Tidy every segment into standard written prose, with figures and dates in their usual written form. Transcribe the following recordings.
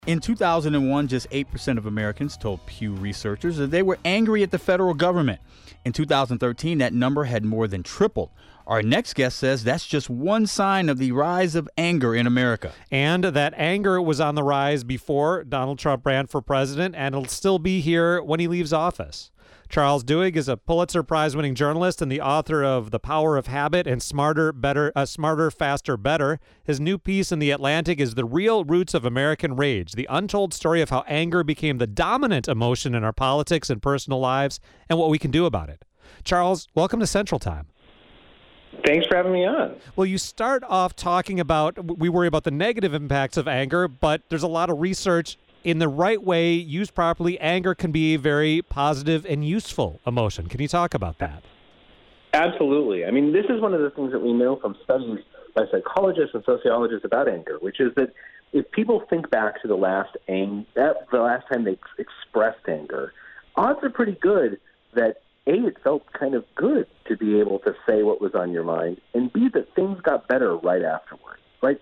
In 2001, just 8% of Americans told Pew researchers that they were angry at the federal government. In 2013, that number had more than tripled. Our next guest says that's just one sign of the rise of anger in America. And that anger was on the rise before Donald Trump ran for president, and it'll still be here when he leaves office. Charles Duhigg is a Pulitzer Prize-winning journalist and the author of The Power of Habit and Smarter, Faster, Better. His new piece in The Atlantic is The Real Roots of American Rage, the untold story of how anger became the dominant emotion in our politics and personal lives and what we can do about it. Charles, welcome to Central Time. Thanks for having me on. Well, you start off talking about, we worry about the negative impacts of anger, but there's a lot of research. In the right way, used properly, anger can be a very positive and useful emotion. Can you talk about that? Absolutely. I mean, this is one of the things that we know from studies by psychologists and sociologists about anger, which is that if people think back to the last time they expressed anger, odds are pretty good that A, it felt kind of good to be able to say what was on your mind, and B, that things got better right afterwards. Right?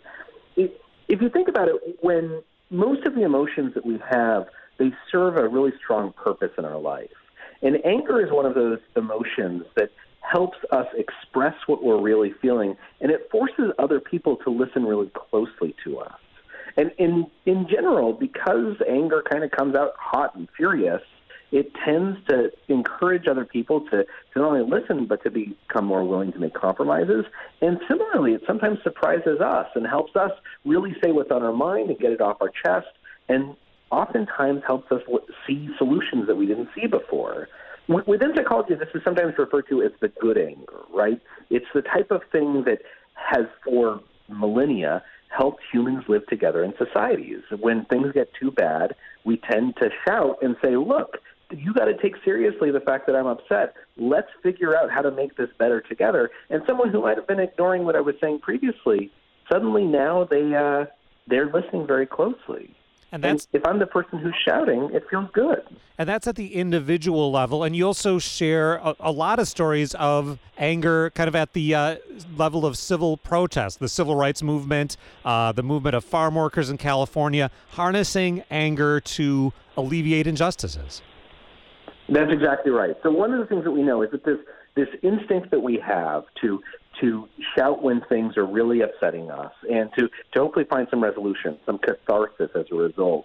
If you think about it, when most of the emotions that we have, they serve a really strong purpose in our life. And anger is one of those emotions that helps us express what we're really feeling, and it forces other people to listen really closely to us. And in general, because anger kind of comes out hot and furious, it tends to encourage other people to not only listen, but to become more willing to make compromises. And similarly, it sometimes surprises us and helps us really say what's on our mind and get it off our chest, and oftentimes helps us see solutions that we didn't see before. Within psychology, this is sometimes referred to as the good anger, right? It's the type of thing that has, for millennia, helped humans live together in societies. When things get too bad, we tend to shout and say, look, you got to take seriously the fact that I'm upset. Let's figure out how to make this better together. And someone who might have been ignoring what I was saying previously, suddenly now they're listening very closely. And if I'm the person who's shouting, it feels good. And that's at the individual level. And you also share a lot of stories of anger kind of at the level of civil protest, the civil rights movement, the movement of farm workers in California, harnessing anger to alleviate injustices. That's exactly right. So one of the things that we know is that this instinct that we have to shout when things are really upsetting us and to hopefully find some resolution, some catharsis as a result.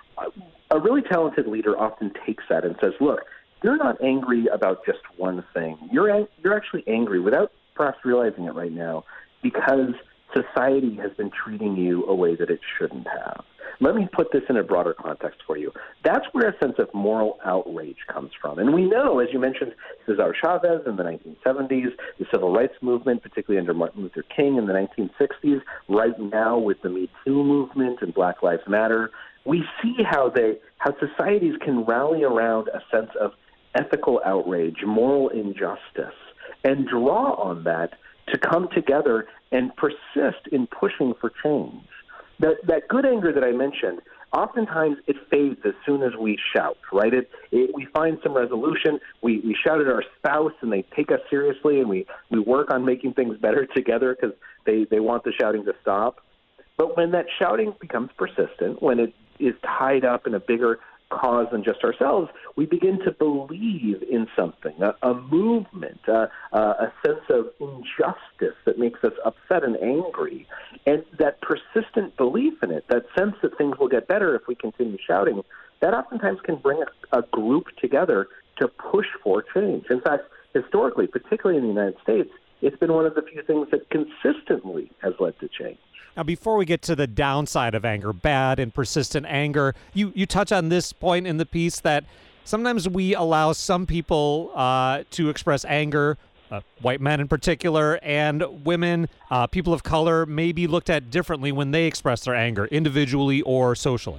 A really talented leader often takes that and says, look, you're not angry about just one thing. You're actually angry without perhaps realizing it right now because society has been treating you a way that it shouldn't have. Let me put this in a broader context for you. That's where a sense of moral outrage comes from. And we know, as you mentioned, Cesar Chavez in the 1970s, the civil rights movement, particularly under Martin Luther King in the 1960s, right now with the Me Too movement and Black Lives Matter, we see how societies can rally around a sense of ethical outrage, moral injustice, and draw on that to come together and persist in pushing for change. That good anger that I mentioned, oftentimes it fades as soon as we shout, right? We find some resolution, we shout at our spouse and they take us seriously, and we work on making things better together because they want the shouting to stop. But when that shouting becomes persistent, when it is tied up in a bigger cause than just ourselves, we begin to believe in something, a movement, a sense of injustice that makes us upset and angry. And that persistent belief in it, that sense that things will get better if we continue shouting, that oftentimes can bring a group together to push for change. In fact, historically, particularly in the United States, it's been one of the few things that consistently has led to change. Now, before we get to the downside of anger, bad and persistent anger, you touch on this point in the piece that sometimes we allow some people to express anger, white men in particular, and women, people of color, may be looked at differently when they express their anger, individually or socially.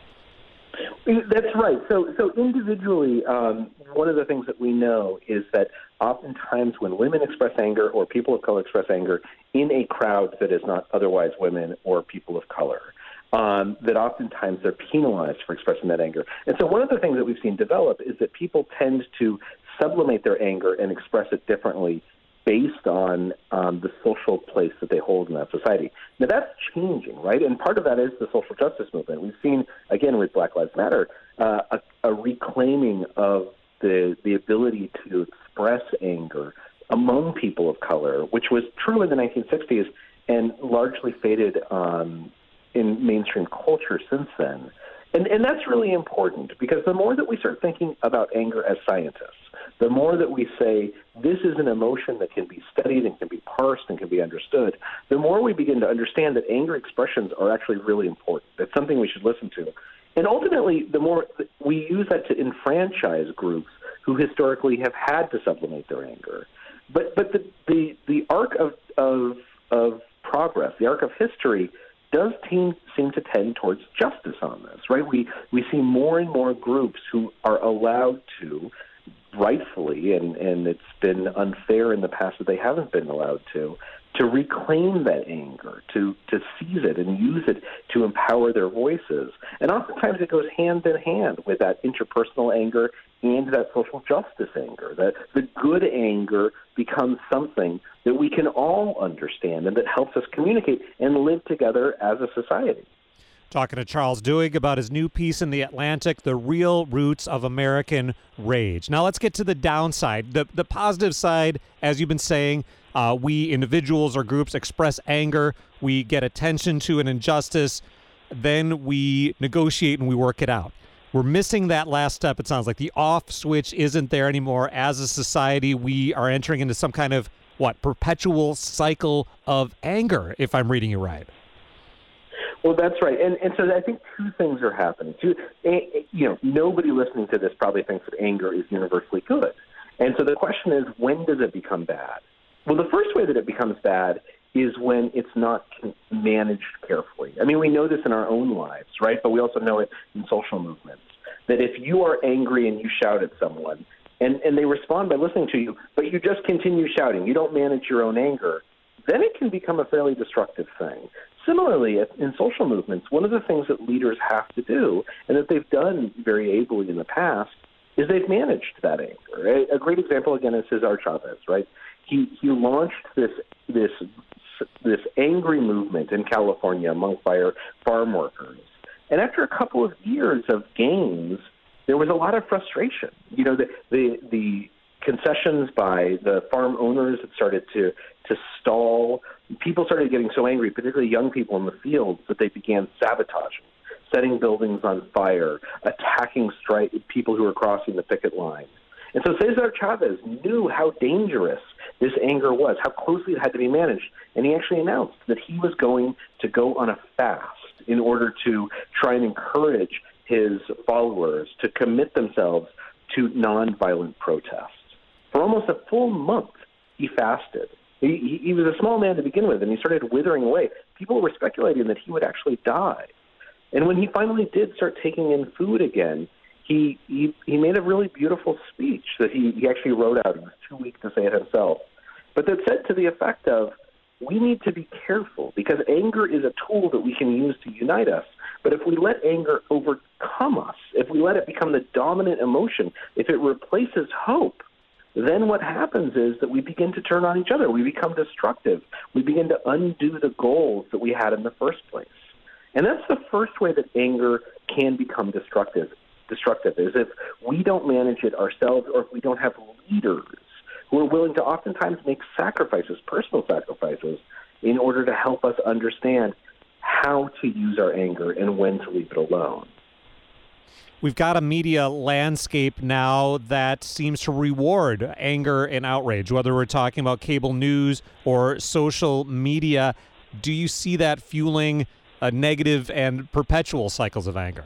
That's right. So individually, one of the things that we know is that oftentimes when women express anger or people of color express anger in a crowd that is not otherwise women or people of color, that oftentimes they're penalized for expressing that anger. And so one of the things that we've seen develop is that people tend to sublimate their anger and express it differently based on the social place that they hold in that society. Now, that's changing, right? And part of that is the social justice movement. We've seen, again, with Black Lives Matter, a reclaiming of the ability to express anger among people of color, which was true in the 1960s and largely faded in mainstream culture since then. And that's really important, because the more that we start thinking about anger as scientists, the more that we say this is an emotion that can be studied and can be parsed and can be understood, the more we begin to understand that anger expressions are actually really important. It's something we should listen to. And ultimately, the more we use that to enfranchise groups who historically have had to sublimate their anger. But the arc of progress, the arc of history, does seem to tend towards justice on this, right? We see more and more groups who are allowed to, rightfully, and it's been unfair in the past that they haven't been allowed to reclaim that anger, to seize it and use it to empower their voices. And oftentimes it goes hand in hand with that interpersonal anger and that social justice anger, that the good anger becomes something that we can all understand and that helps us communicate and live together as a society. Talking to Charles Duhigg about his new piece in The Atlantic, The Real Roots of American Rage. Now let's get to the downside. The positive side, as you've been saying, we individuals or groups express anger, we get attention to an injustice, then we negotiate and we work it out. We're missing that last step, it sounds like. The off switch isn't there anymore. As a society, we are entering into some kind of, perpetual cycle of anger, if I'm reading you right. Well, that's right. And so I think two things are happening. Nobody listening to this probably thinks that anger is universally good. And so the question is, when does it become bad? Well, the first way that it becomes bad is when it's not managed carefully. I mean, we know this in our own lives, right? But we also know it in social movements, that if you are angry and you shout at someone and they respond by listening to you, but you just continue shouting, you don't manage your own anger, then it can become a fairly destructive thing. Similarly, in social movements, one of the things that leaders have to do, and that they've done very ably in the past, is they've managed that anger. A great example, again, is Cesar Chavez, right? He launched this angry movement in California among farm workers. And after a couple of years of gains, there was a lot of frustration. The concessions by the farm owners had started to stall. People started getting so angry, particularly young people in the fields, that they began sabotaging, setting buildings on fire, attacking people who were crossing the picket line. And so Cesar Chavez knew how dangerous this anger was, how closely it had to be managed, and he actually announced that he was going to go on a fast in order to try and encourage his followers to commit themselves to nonviolent protests. For almost a full month, he fasted. He was a small man to begin with, and he started withering away. People were speculating that he would actually die. And when he finally did start taking in food again, he made a really beautiful speech that he actually wrote out. He was too weak to say it himself. But that said to the effect of, we need to be careful, because anger is a tool that we can use to unite us. But if we let anger overcome us, if we let it become the dominant emotion, if it replaces hope, then what happens is that we begin to turn on each other. We become destructive. We begin to undo the goals that we had in the first place. And that's the first way that anger can become destructive is if we don't manage it ourselves, or if we don't have leaders who are willing to oftentimes make sacrifices, personal sacrifices, in order to help us understand how to use our anger and when to leave it alone. We've got a media landscape now that seems to reward anger and outrage, whether we're talking about cable news or social media. Do you see that fueling negative and perpetual cycles of anger?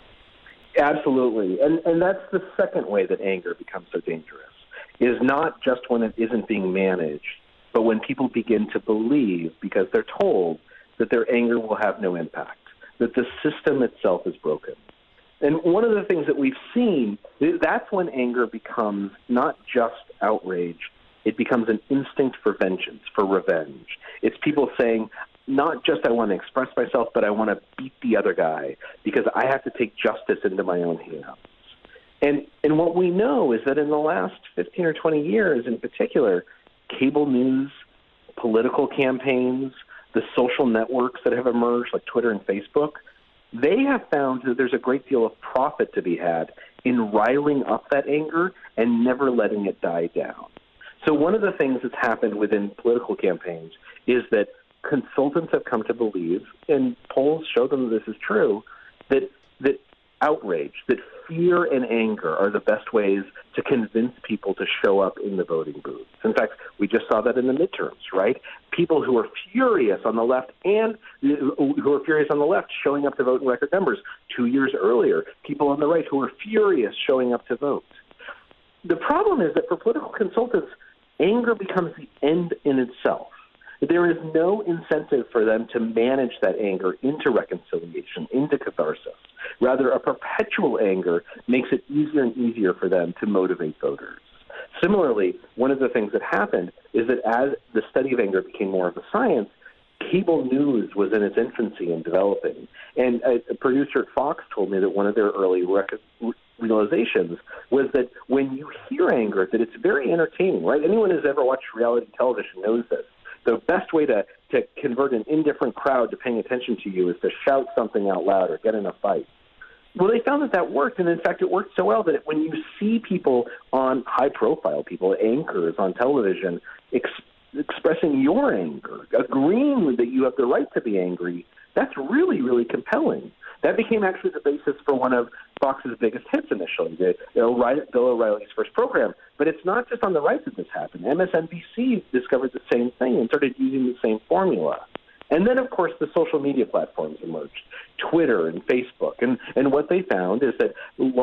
Absolutely. And that's the second way that anger becomes so dangerous, is not just when it isn't being managed, but when people begin to believe, because they're told, that their anger will have no impact, that the system itself is broken. And one of the things that we've seen, that's when anger becomes not just outrage, it becomes an instinct for vengeance, for revenge. It's people saying, not just I want to express myself, but I want to beat the other guy because I have to take justice into my own hands. And what we know is that in the last 15 or 20 years in particular, cable news, political campaigns, the social networks that have emerged like Twitter and Facebook, they have found that there's a great deal of profit to be had in riling up that anger and never letting it die down. So one of the things that's happened within political campaigns is that consultants have come to believe, and polls show them this is true, that outrage, that fear and anger are the best ways to convince people to show up in the voting booths. In fact, we just saw that in the midterms, right? People who are furious on the left showing up to vote in record numbers. 2 years earlier, people on the right who are furious showing up to vote. The problem is that for political consultants, anger becomes the end in itself. There is no incentive for them to manage that anger into reconciliation, into catharsis. Rather, a perpetual anger makes it easier and easier for them to motivate voters. Similarly, one of the things that happened is that as the study of anger became more of a science, cable news was in its infancy and developing. And a producer at Fox told me that one of their early realizations was that when you hear anger, that it's very entertaining, right? Anyone who's ever watched reality television knows this. The best way to convert an indifferent crowd to paying attention to you is to shout something out loud or get in a fight. Well, they found that worked, and in fact, it worked so well that when you see people on high-profile people, anchors on television, expressing your anger, agreeing that you have the right to be angry, that's really, really compelling. That became actually the basis for one of Fox's biggest hits initially, Bill O'Reilly's first program. But it's not just on the right that this happened. MSNBC discovered the same thing and started using the same formula. And then, of course, the social media platforms emerged, Twitter and Facebook. And what they found is that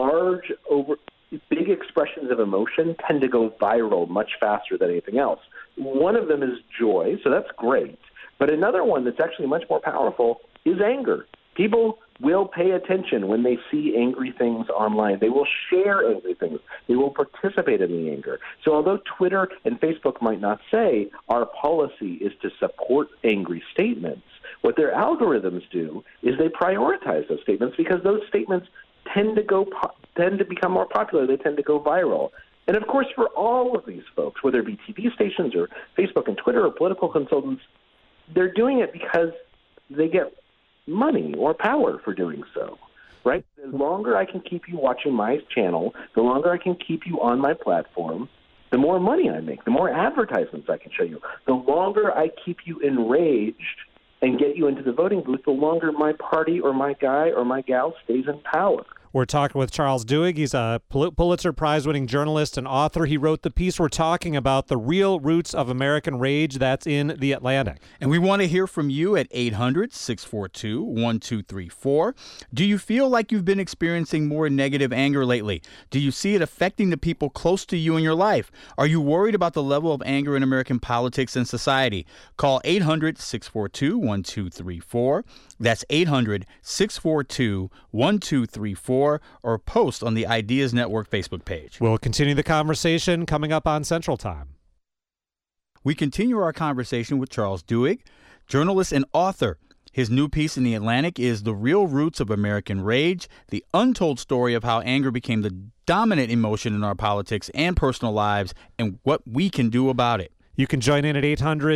big expressions of emotion tend to go viral much faster than anything else. One of them is joy, so that's great. But another one that's actually much more powerful is anger. People will pay attention when they see angry things online. They will share angry things. They will participate in the anger. So although Twitter and Facebook might not say our policy is to support angry statements, what their algorithms do is they prioritize those statements because those statements tend to become more popular. They tend to go viral. And of course, for all of these folks, whether it be TV stations or Facebook and Twitter or political consultants, they're doing it because they get money or power for doing so, right? The longer I can keep you watching my channel, the longer I can keep you on my platform, the more money I make, the more advertisements I can show you. The longer I keep you enraged and get you into the voting booth, the longer my party or my guy or my gal stays in power. We're talking with Charles Duhigg. He's a Pulitzer Prize-winning journalist and author. He wrote the piece we're talking about, The Real Roots of American Rage. That's in The Atlantic. And we want to hear from you at 800-642-1234. Do you feel like you've been experiencing more negative anger lately? Do you see it affecting the people close to you in your life? Are you worried about the level of anger in American politics and society? Call 800-642-1234. That's 800-642-1234. Or post on the Ideas Network Facebook page. We'll continue the conversation coming up on Central Time. We continue our conversation with Charles Duhigg, journalist and author. His new piece in The Atlantic is The Real Roots of American Rage, the untold story of how anger became the dominant emotion in our politics and personal lives and what we can do about it. You can join in at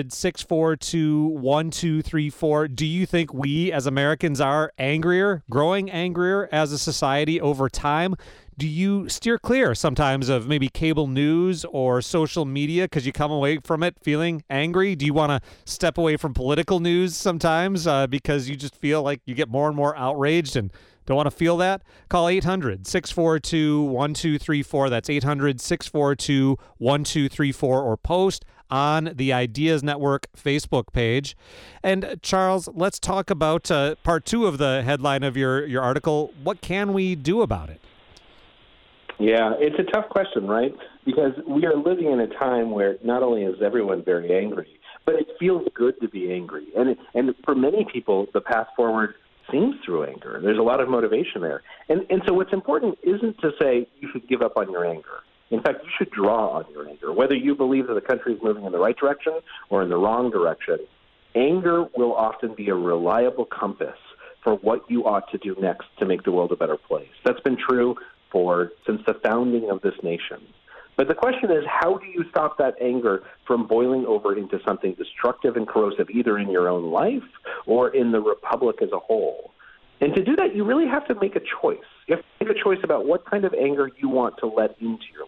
800-642-1234. Do you think we as Americans are growing angrier as a society over time? Do you steer clear sometimes of maybe cable news or social media because you come away from it feeling angry? Do you want to step away from political news sometimes because you just feel like you get more and more outraged and don't want to feel that? Call 800-642-1234. That's 800-642-1234 or post on the Ideas Network Facebook page. And Charles, let's talk about part 2 of the headline of your article. What can we do about it? Yeah, it's a tough question, right? Because we are living in a time where not only is everyone very angry, but it feels good to be angry. And for many people, the path forward seems through anger. There's a lot of motivation there. And so what's important isn't to say you should give up on your anger. In fact, you should draw on your anger. Whether you believe that the country is moving in the right direction or in the wrong direction, anger will often be a reliable compass for what you ought to do next to make the world a better place. That's been true since the founding of this nation. But the question is, how do you stop that anger from boiling over into something destructive and corrosive, either in your own life or in the republic as a whole? And to do that, you really have to make a choice. You have to make a choice about what kind of anger you want to let into your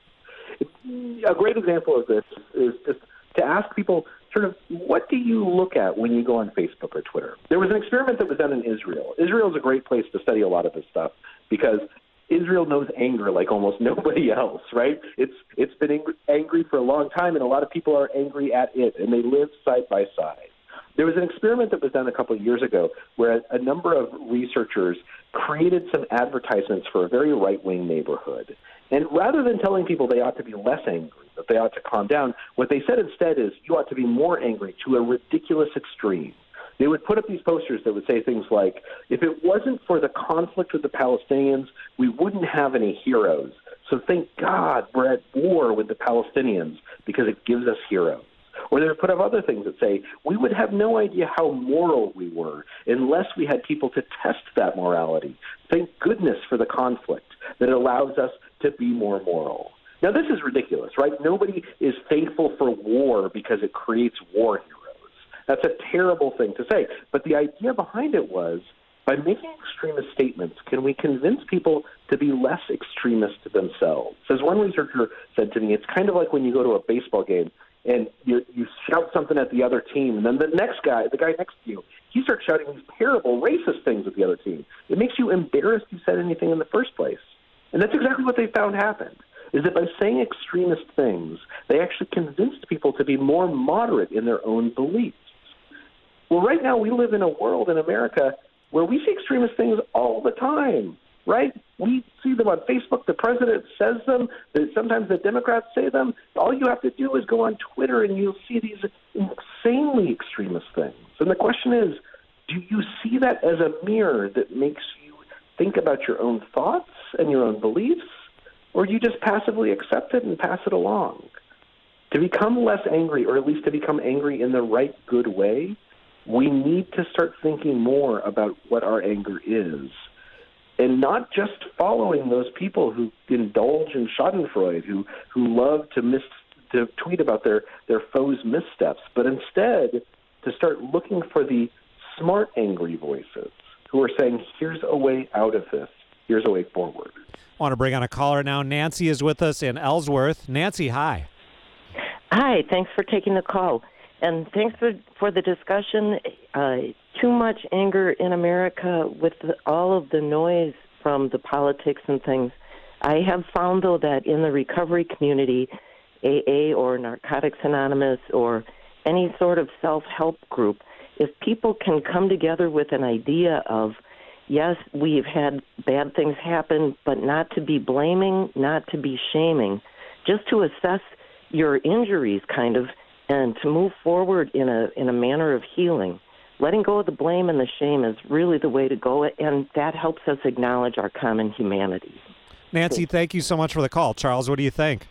life. A great example of this is just to ask people, sort of, what do you look at when you go on Facebook or Twitter? There was an experiment that was done in Israel. Israel is a great place to study a lot of this stuff because Israel knows anger like almost nobody else, right? It's been angry for a long time, and a lot of people are angry at it, and they live side by side. There was an experiment that was done a couple of years ago where a number of researchers created some advertisements for a very right-wing neighborhood. And rather than telling people they ought to be less angry, that they ought to calm down, what they said instead is you ought to be more angry to a ridiculous extreme. They would put up these posters that would say things like, if it wasn't for the conflict with the Palestinians, we wouldn't have any heroes. So thank God we're at war with the Palestinians because it gives us heroes. Or they would put up other things that say, we would have no idea how moral we were unless we had people to test that morality. Thank goodness for the conflict that allows us to be more moral. Now, this is ridiculous, right? Nobody is thankful for war because it creates war heroes. That's a terrible thing to say. But the idea behind it was, by making extremist statements, can we convince people to be less extremist themselves? As one researcher said to me, it's kind of like when you go to a baseball game and you shout something at the other team, and then the guy next to you, he starts shouting these terrible racist things at the other team. It makes you embarrassed you said anything in the first place. And that's exactly what they found happened, is that by saying extremist things, they actually convinced people to be more moderate in their own beliefs. Well, right now we live in a world in America where we see extremist things all the time, right? We see them on Facebook. The president says them. Sometimes the Democrats say them. All you have to do is go on Twitter and you'll see these insanely extremist things. And the question is, do you see that as a mirror that makes you think about your own thoughts and your own beliefs, or do you just passively accept it and pass it along? To become less angry, or at least to become angry in the right, good way, we need to start thinking more about what our anger is, and not just following those people who indulge in schadenfreude, who love to tweet about their foes' missteps, but instead to start looking for the smart, angry voices who are saying, here's a way out of this, here's a way forward. I want to bring on a caller now. Nancy is with us in Ellsworth. Nancy, hi. Hi, thanks for taking the call. And thanks for the discussion. Too much anger in America with all of the noise from the politics and things. I have found, though, that in the recovery community, AA or Narcotics Anonymous or any sort of self-help group, if people can come together with an idea of, yes, we've had bad things happen, but not to be blaming, not to be shaming, just to assess your injuries, kind of, and to move forward in a manner of healing. Letting go of the blame and the shame is really the way to go, and that helps us acknowledge our common humanity. Nancy, thank you so much for the call. Charles, what do you think?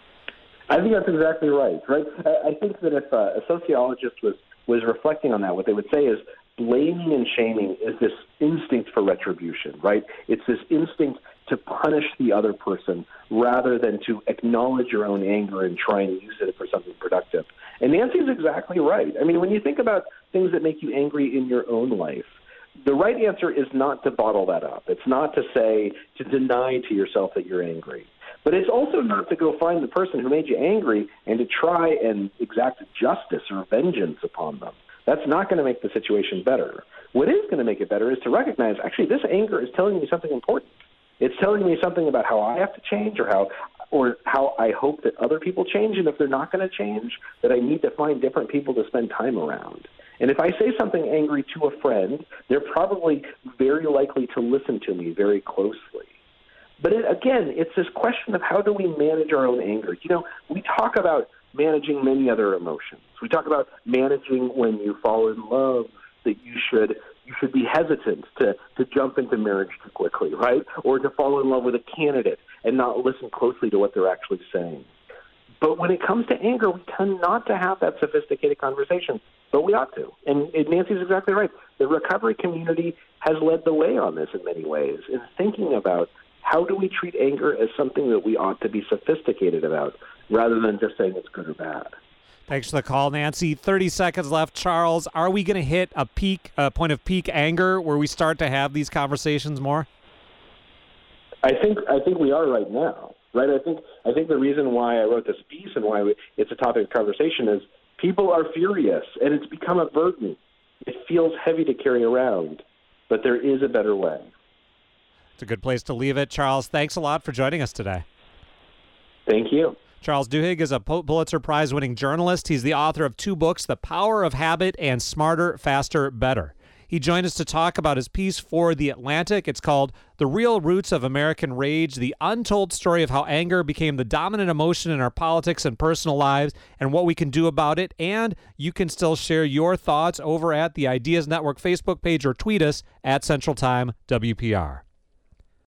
I think that's exactly right? I think that if a sociologist was reflecting on that, what they would say is blaming and shaming is this instinct for retribution, right? It's this instinct to punish the other person rather than to acknowledge your own anger and try and use it for something productive. And Nancy's exactly right. I mean, when you think about things that make you angry in your own life, the right answer is not to bottle that up. It's not to deny to yourself that you're angry. But it's also not to go find the person who made you angry and to try and exact justice or vengeance upon them. That's not going to make the situation better. What is going to make it better is to recognize, actually, this anger is telling me something important. It's telling me something about how I have to change or how I hope that other people change. And if they're not going to change, that I need to find different people to spend time around. And if I say something angry to a friend, they're probably very likely to listen to me very closely. But again, it's this question of how do we manage our own anger. You know, we talk about managing many other emotions. We talk about managing when you fall in love, that you should be hesitant to jump into marriage too quickly, right? Or to fall in love with a candidate and not listen closely to what they're actually saying. But when it comes to anger, we tend not to have that sophisticated conversation, but we ought to. And Nancy's exactly right. The recovery community has led the way on this in many ways, in thinking about how do we treat anger as something that we ought to be sophisticated about, rather than just saying it's good or bad? Thanks for the call, Nancy. 30 seconds left. Charles, are we going to hit a point of peak anger where we start to have these conversations more? I think we are right now, right? I think the reason why I wrote this piece and why it's a topic of conversation is people are furious, and it's become a burden. It feels heavy to carry around, but there is a better way. It's a good place to leave it. Charles, thanks a lot for joining us today. Thank you. Charles Duhigg is a Pulitzer Prize-winning journalist. He's the author of 2 books, The Power of Habit and Smarter, Faster, Better. He joined us to talk about his piece for The Atlantic. It's called The Real Roots of American Rage, the untold story of how anger became the dominant emotion in our politics and personal lives and what we can do about it. And you can still share your thoughts over at the Ideas Network Facebook page or tweet us at Central Time WPR.